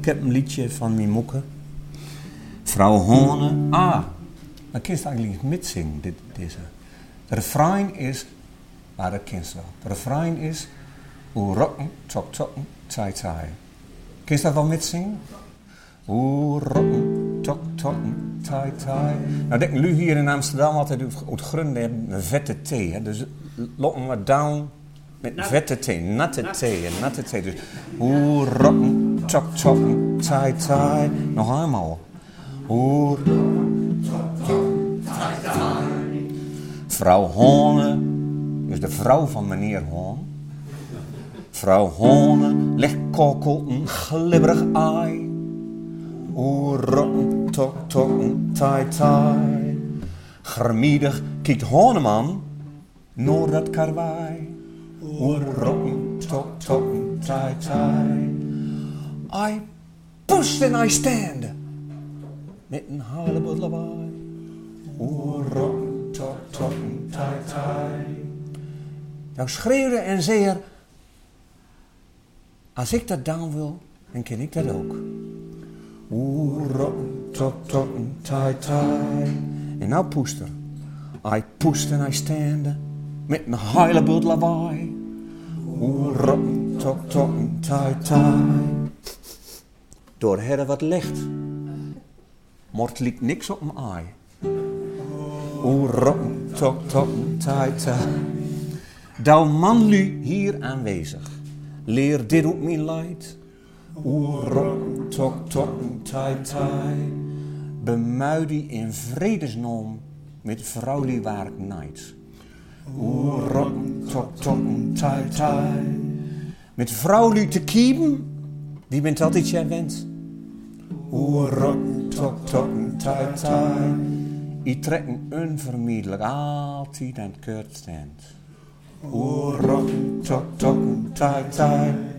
Ik heb een liedje van mijn moeke. Vrouw Hone. Dan kun je eigenlijk niet mitzingen, deze. De refrein is, dat kent je wel. De refrein is, oe rokken, tok tokken, tai tai. Kun je dat wel mitzingen? Oe rokken, tok tokken, tai tai. Nou, denk nu hier in Amsterdam altijd uit grunden hebben een vette thee. Hè? Dus lokken we down met vette thee, natte thee. Dus oe rokken, tok tokken, tai tai. Nog eenmaal. Oe rokken, tok tokken, tai tai. Vrouw Hone, dus de vrouw van meneer Hoorn. Vrouw Hone legt kokkel een glibberig ei. Oe rokken, tok tokken, tai tai. Grammiedig kijkt Honeman naar dat karwei. Oe rokken, tok tokken, tai tai. I pushed and I stand. Met een halve lawaai. Oe rokken, tok tokken, tai tai. Nou schreeuwde en zei er, als ik dat down wil, dan ken ik dat ook. Oeh, rokken, tok, tokken, tai, tai. En nou poester. I pushed and I stand, met een hele bult lawaai. Oeh, rokken, tok, tokken, tai, tai. Door herre wat licht. Mort liep niks op mijn ei. Oeh, rokken, tok, tokken, tai, tai. Douw manlu hier aanwezig. Leer dit op mijn leid. Oeh, rokken, tok, tokken, tai, tai. Bemuid die in vredesnaam met vrouw die waar ik nijd. Oeh, rokken, tok, tokken, tai, tai. Met vrouw die te kiepen, die bent altijd jij wens. Oeh, rokken, tok, tokken, tai, tai. I trekken onvermijdelijk altijd aan het keurt stand. Oeh, rokken, tok, tokken, tai, tai.